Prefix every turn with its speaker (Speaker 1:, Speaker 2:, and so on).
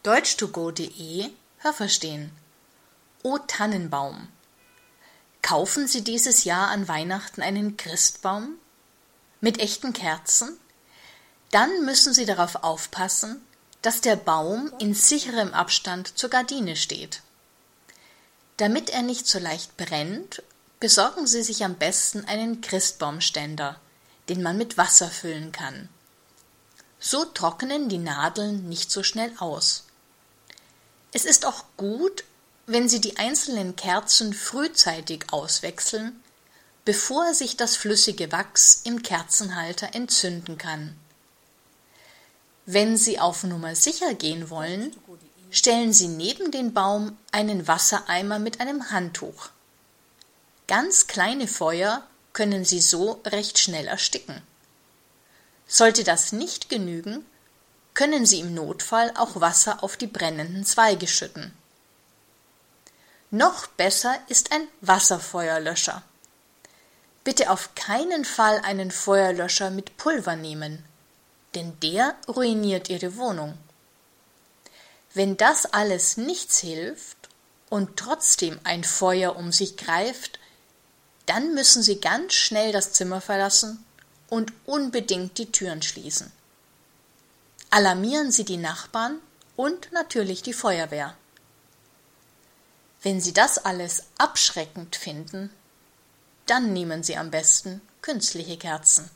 Speaker 1: deutsch2go.de Hörverstehen. O Tannenbaum. Kaufen Sie dieses Jahr an Weihnachten einen Christbaum mit echten Kerzen? Dann müssen Sie darauf aufpassen, dass der Baum in sicherem Abstand zur Gardine steht. Damit er nicht so leicht brennt, besorgen Sie sich am besten einen Christbaumständer, den man mit Wasser füllen kann. So trocknen die Nadeln nicht so schnell aus. Es ist auch gut, wenn Sie die einzelnen Kerzen frühzeitig auswechseln, bevor sich das flüssige Wachs im Kerzenhalter entzünden kann. Wenn Sie auf Nummer sicher gehen wollen, stellen Sie neben den Baum einen Wassereimer mit einem Handtuch. Ganz kleine Feuer können Sie so recht schnell ersticken. Sollte das nicht genügen, können Sie im Notfall auch Wasser auf die brennenden Zweige schütten. Noch besser ist ein Wasserfeuerlöscher. Bitte auf keinen Fall einen Feuerlöscher mit Pulver nehmen, denn der ruiniert Ihre Wohnung. Wenn das alles nichts hilft und trotzdem ein Feuer um sich greift, dann müssen Sie ganz schnell das Zimmer verlassen und unbedingt die Türen schließen. Alarmieren Sie die Nachbarn und natürlich die Feuerwehr. Wenn Sie das alles abschreckend finden, dann nehmen Sie am besten künstliche Kerzen.